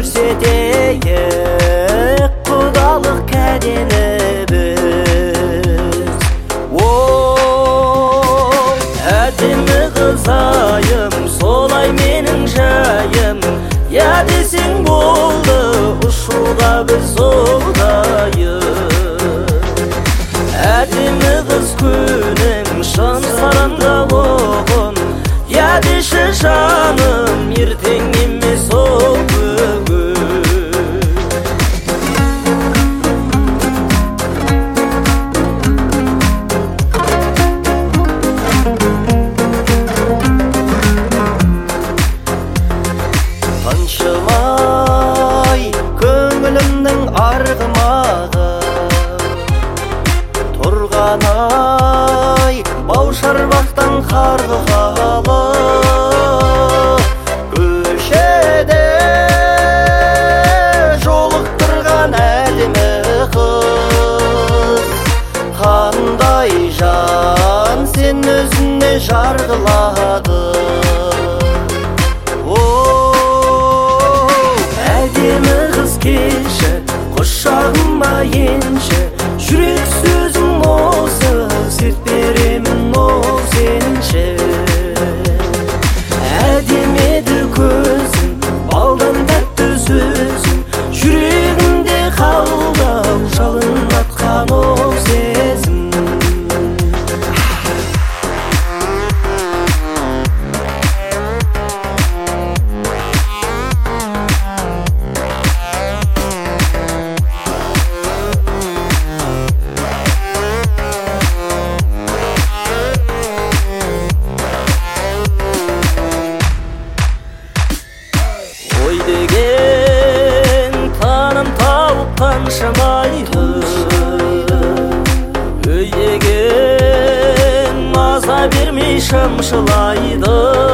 көрсетейік құдалық кәденібіз. Әдемі қызайым, солай менің жайым, я десең болды, ұшуға біз жолдайық. Әдемі қыз күнің, шын сарында оғын, я деші жаным, ертең емес ол бүгін. Қаншымай көңілімнің арғымағы тұрғанай баушарбақтан қарғығалы көшеде жолықтырған әдемі қыз. Қандай жан сен өзіне жарғылады. Әдемі қыз келші, құшағыма енші, жүрек сөзім осы, серт беремін ол сенші. Әдемеді көзің, балдан тәтті сөзің, жүрегімде қалдау жалын атқан ол сезім. Ой деген таным тауып қаншамайды, өй деген маза бермей шымшылайды.